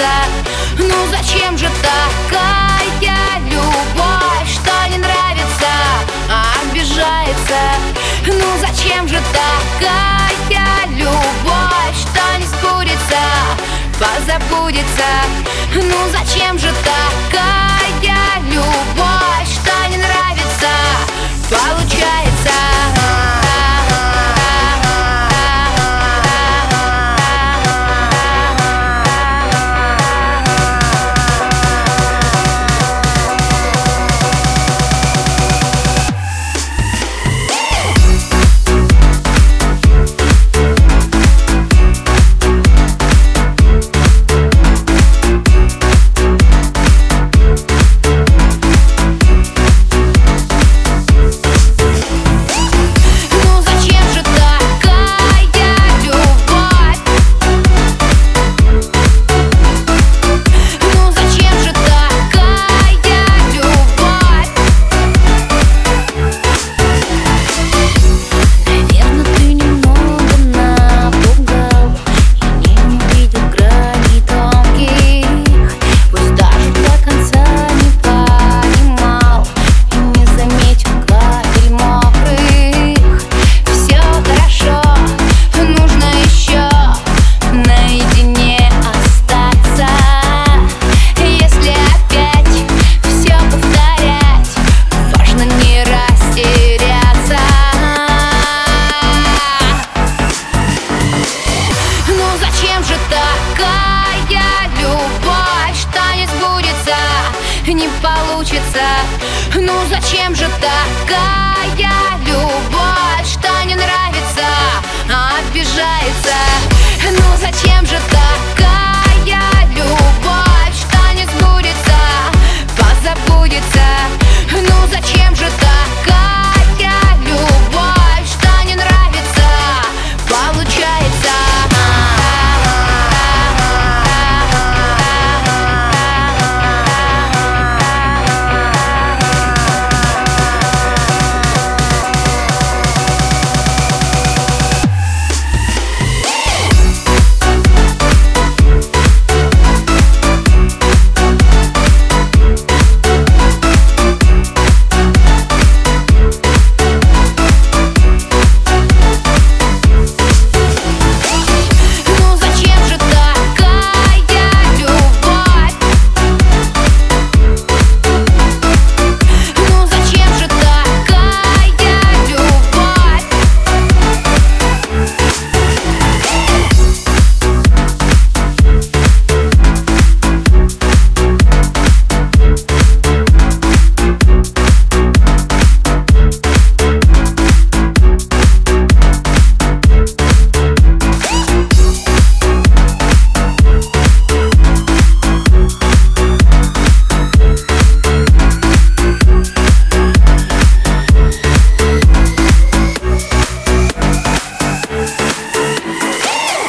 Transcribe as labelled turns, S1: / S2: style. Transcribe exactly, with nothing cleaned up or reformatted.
S1: нравится. Ну зачем же такая любовь, что не нравится, а обижается? Ну зачем же такая любовь, что не сбудется, позабудется? Ну зачем же такая любовь, что не нравится, получается? Не получится. Ну зачем же такая любовь, что не нравится, а обижается? Ну зачем же